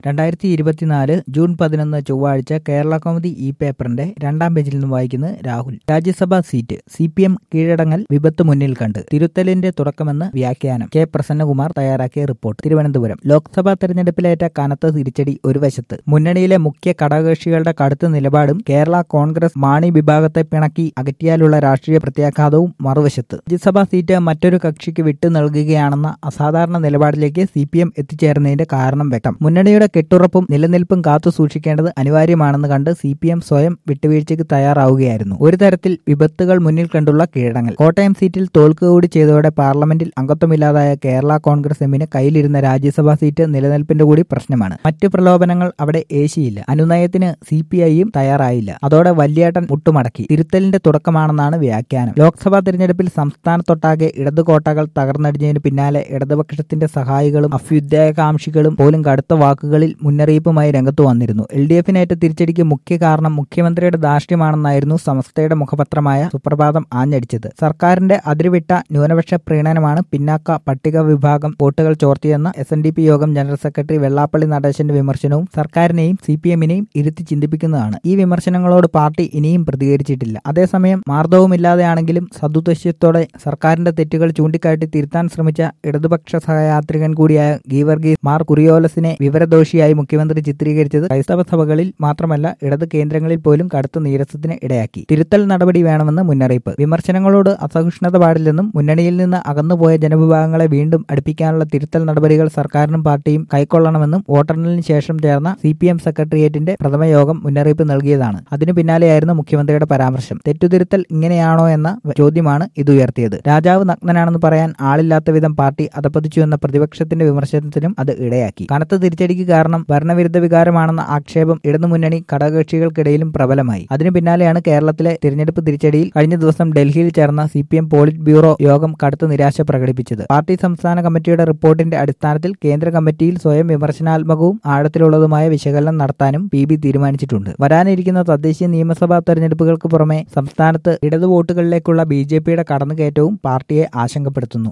2024 June 11 ചൊവ്വാഴ്ച കേരള കൗമുദി ഈ പേപ്പറിന്റെ രണ്ടാം പേജിൽ നിന്നും വായിക്കുന്നത് രാഹുൽ. രാജ്യസഭാ സീറ്റ് CPM കീഴടങ്ങൽ വിപത്ത് മുന്നിൽ കണ്ട് തിരുത്തലിന്റെ തുടക്കമെന്ന് വ്യാഖ്യാനം. കെ പ്രസന്നകുമാർ തയ്യാറാക്കിയ റിപ്പോർട്ട്. തിരുവനന്തപുരം. ലോക്സഭാ തെരഞ്ഞെടുപ്പിലേറ്റ കനത്ത തിരിച്ചടി ഒരു വശത്ത്. മുന്നണിയിലെ മുഖ്യ ഘടകകക്ഷികളുടെ കടുത്ത നിലപാടും കേരള കോൺഗ്രസ് മാണി വിഭാഗത്തെ പിണക്കി അകറ്റിയാലുള്ള രാഷ്ട്രീയ പ്രത്യാഘാതവും മറുവശത്ത്. രാജ്യസഭാ സീറ്റ് മറ്റൊരു കക്ഷിക്ക് വിട്ടു നൽകുകയാണെന്ന അസാധാരണ നിലപാടിലേക്ക് CPM എത്തിച്ചേർന്നതിന്റെ കാരണം വ്യക്തം. മുന്നണിയുടെ കെട്ടുറപ്പും നിലനിൽപ്പും കാത്തു സൂക്ഷിക്കേണ്ടത് അനിവാര്യമാണെന്ന് കണ്ട് CPM സ്വയം വിട്ടുവീഴ്ചയ്ക്ക് തയ്യാറാവുകയായിരുന്നു. ഒരു തരത്തിൽ വിപത്തുകൾ മുന്നിൽ കണ്ടുള്ള കീഴടങ്ങൽ. കോട്ടയം സീറ്റിൽ തോൽക്കുക കൂടി ചെയ്തതോടെ പാർലമെന്റിൽ അംഗത്വമില്ലാതായ കേരള കോൺഗ്രസ് എമ്മിന് കയ്യിലിരുന്ന രാജ്യസഭാ സീറ്റ് നിലനിൽപ്പിന്റെ കൂടി പ്രശ്നമാണ്. മറ്റ് പ്രലോഭനങ്ങൾ അവിടെ ഏശിയില്ല. അനുനയത്തിന് CPIയും തയ്യാറായില്ല. അതോടെ വല്യേട്ടൻ മുട്ടുമടക്കി. തിരുത്തലിന്റെ തുടക്കമാണെന്നാണ് വ്യാഖ്യാനം. ലോക്സഭാ തെരഞ്ഞെടുപ്പിൽ സംസ്ഥാനത്തൊട്ടാകെ ഇടതു കോട്ടകൾ തകർന്നടിഞ്ഞതിന് പിന്നാലെ ഇടതുപക്ഷത്തിന്റെ സഹായികളും അഭ്യുദയകാംക്ഷികളും പോലും കടുത്ത വാക്കുകളിൽ മുന്നറിയിപ്പുമായി രംഗത്തു വന്നിരുന്നു. LDFനേറ്റ തിരിച്ചടിക്ക് മുഖ്യ കാരണം മുഖ്യമന്ത്രിയുടെ ധാർഷ്ട്യമാണെന്നായിരുന്നു സമസ്തയുടെ മുഖപത്രമായ സുപ്രഭാതം ആഞ്ഞടിച്ചത്. സർക്കാരിന്റെ അതിരുവിട്ട ന്യൂനപക്ഷ പ്രീണനമാണ് പിന്നാക്ക പട്ടിക വിഭാഗം വോട്ടുകൾ ചോർത്തിയെന്ന SNDP യോഗം ജനറൽ സെക്രട്ടറി വെള്ളാപ്പള്ളി നടേശന്റെ വിമർശനവും സർക്കാരിനെയും CPMനെയും ഇരുത്തി ചിന്തിപ്പിക്കുന്നതാണ്. ഈ വിമർശനങ്ങളോട് പാർട്ടി ഇനിയും പ്രതികരിച്ചിട്ടില്ല. അതേസമയം മാർദ്ദവമില്ലാതെയാണെങ്കിലും സദുദ്ദേശ്യത്തോടെ സർക്കാരിന്റെ തെറ്റുകൾ ചൂണ്ടിക്കാട്ടി തിരുത്താൻ ശ്രമിച്ച ഇടതുപക്ഷ സഹയാത്രികൻ കൂടിയായ ഗീവർഗീസ് മാർ കുറിയോലസിനെ വിവരദോഷിയായി മുഖ്യമന്ത്രി ചിത്രീകരിച്ചത് ക്രൈസ്തവ സഭകളിൽ മാത്രമല്ല ഇടത് കേന്ദ്രങ്ങളിൽ പോലും കടുത്ത നീരസത്തിന് ഇടയാക്കി. തിരുത്തൽ നടപടി വേണമെന്ന് മുന്നറിയിപ്പ്. വിമർശനങ്ങളോട് അസഹിഷ്ണുത പാടില്ലെന്നും മുന്നണിയിൽ നിന്ന് അകന്നുപോയ ജനവിഭാഗങ്ങളെ വീണ്ടും അടുപ്പിക്കാനുള്ള തിരുത്തൽ നടപടികൾ സർക്കാരിനും പാർട്ടിയും കൈക്കൊള്ളണമെന്നും വോട്ടെണ്ണലിന് ശേഷം ചേർന്ന CPM സെക്രട്ടേറിയറ്റിന്റെ പ്രഥമ യോഗം മുന്നറിയിപ്പ് നൽകിയതാണ്. അതിനു പിന്നാലെയായിരുന്നു മുഖ്യമന്ത്രിയുടെ പരാമർശം. തെറ്റുതിരുത്തൽ ഇങ്ങനെയാണോ എന്ന ചോദ്യമാണ് ഇതുയർത്തിയത്. രാജാവ് നഗ്നനാണെന്ന് പറയാൻ ആളില്ലാത്ത വിധം പാർട്ടി അധപ്പതിച്ചു എന്ന പ്രതിപക്ഷത്തിന്റെ വിമർശനത്തിനും അത് ഇടയാക്കി. കനത്ത തിരിച്ചടിക്ക് കാരണം ഭരണവിരുദ്ധ വികാരമാണെന്ന ആക്ഷേപം ഇടതുമുന്നണി ഘടകകക്ഷികൾക്കിടയിലും പ്രബലമായി. അതിനു പിന്നാലെയാണ് കേരളത്തിലെ തിരഞ്ഞെടുപ്പ് തിരിച്ചടിയിൽ കഴിഞ്ഞ ദിവസം ഡൽഹിയിൽ ചേർന്ന CPM പോളിറ്റ് ബ്യൂറോ യോഗം കടുത്ത നിരാശ പ്രകടിപ്പിച്ചത്. പാർട്ടി സംസ്ഥാന കമ്മിറ്റിയുടെ റിപ്പോർട്ടിന്റെ അടിസ്ഥാനത്തിൽ കേന്ദ്ര കമ്മിറ്റിയിൽ സ്വയം വിമർശനാത്മകവും ആഴത്തിലുള്ളതുമായ വിശകലനം നടത്താനും PB തീരുമാനിച്ചിട്ടുണ്ട്. വരാനിരിക്കുന്ന തദ്ദേശീയ നിയമസഭാ തെരഞ്ഞെടുപ്പുകൾക്ക് പുറമെ സംസ്ഥാനത്ത് ഇടതു വോട്ടുകളിലേക്കുള്ള BJPയുടെ കടന്നുകയറ്റവും പാർട്ടിയെ ആശങ്കപ്പെടുത്തുന്നു.